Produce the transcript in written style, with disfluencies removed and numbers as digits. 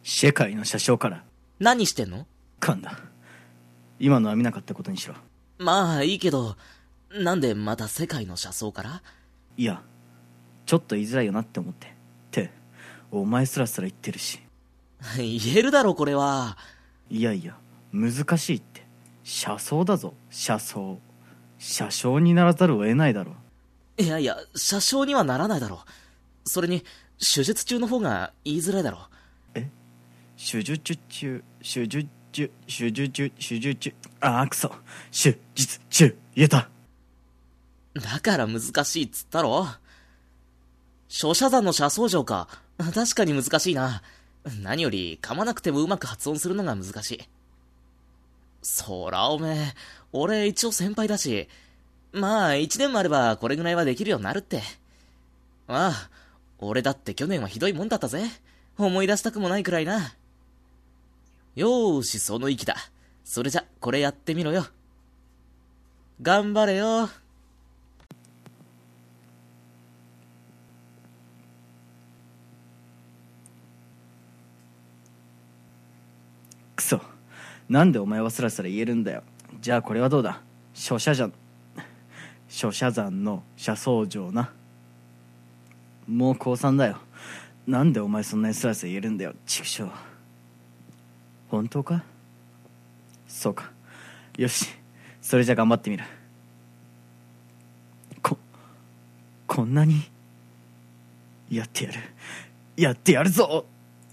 世界の車掌から。 何してんの？ 噛んだ。今のは見なかったことにしろ。 まあいいけど、なんでまた世界の車窓から？ いや、ちょっと言いづらいよなって思って。ってお前すらすら言ってるし。 言えるだろこれは。 いやいや、難しいって。車窓だぞ、車窓。車掌にならざるを得ないだろ。 いやいや、車掌にはならないだろ。それに手術中の方が言いづらいだろ。 手術中、あーくそ、手術中、言えた。 だから難しいっつったろ。書写山の車窓城か。確かに難しいな。何より噛まなくてもうまく発音するのが難しい。そらおめえ、俺一応先輩だし、まあ一年もあればこれぐらいはできるようになるって。まあ、俺だって去年はひどいもんだったぜ。思い出したくもないくらいな。よーし、その意気だ。それじゃ、これやってみろよ。頑張れよ。 くそ、なんでお前はスラスラ言えるんだよ。じゃあこれはどうだ。書写山の車窓城な。もう高3だよ。なんでお前そんなにスラスラ言えるんだよ、畜生。本当か？そうか。よし、それじゃ頑張ってみる。こんなにやってやるぞ。